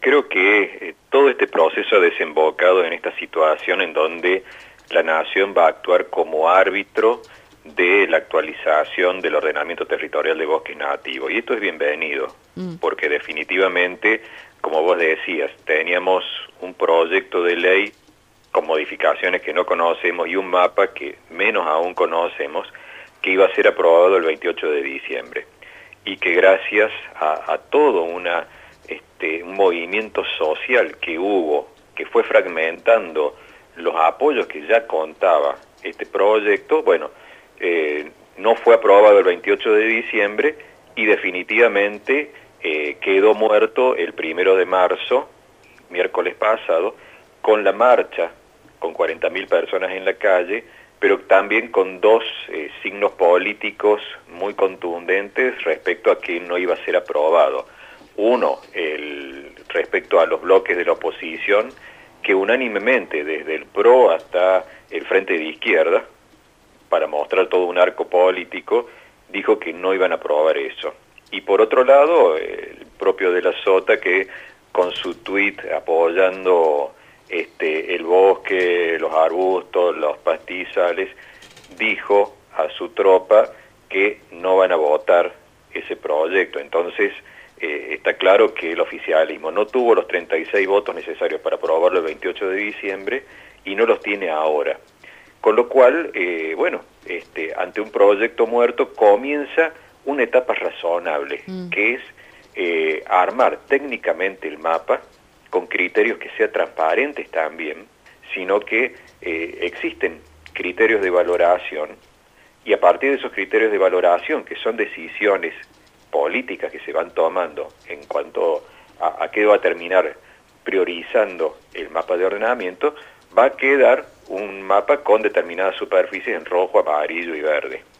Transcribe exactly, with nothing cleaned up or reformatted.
creo que eh, todo este proceso ha desembocado en esta situación en donde la Nación va a actuar como árbitro de la actualización del ordenamiento territorial de bosques nativos. Y esto es bienvenido, mm. porque definitivamente, como vos decías, teníamos un proyecto de ley con modificaciones que no conocemos y un mapa que menos aún conocemos, que iba a ser aprobado el veintiocho de diciembre. Y que gracias a, a todo una, este, un movimiento social que hubo, que fue fragmentando los apoyos que ya contaba este proyecto, bueno, eh, no fue aprobado el veintiocho de diciembre y definitivamente eh, quedó muerto el primero de marzo, miércoles pasado, con la marcha, con cuarenta mil personas en la calle, pero también con dos eh, signos políticos muy contundentes respecto a que no iba a ser aprobado. Uno, el, respecto a los bloques de la oposición, que unánimemente, desde el P R O hasta el Frente de Izquierda, para mostrar todo un arco político, dijo que no iban a aprobar eso. Y por otro lado, el propio de la Sota, que con su tuit apoyando este, el bosque, los arbustos, los pastizales, dijo a su tropa que no van a votar ese proyecto. Entonces, eh, está claro que el oficialismo no tuvo los treinta y seis votos necesarios para aprobarlo el veintiocho de diciembre y no los tiene ahora. Con lo cual, eh, bueno, este, ante un proyecto muerto comienza una etapa razonable, mm. que es eh, armar técnicamente el mapa con criterios que sean transparentes también, sino que eh, existen criterios de valoración y a partir de esos criterios de valoración, que son decisiones políticas que se van tomando en cuanto a, a qué va a terminar priorizando el mapa de ordenamiento, va a quedar un mapa con determinadas superficies en rojo, amarillo y verde.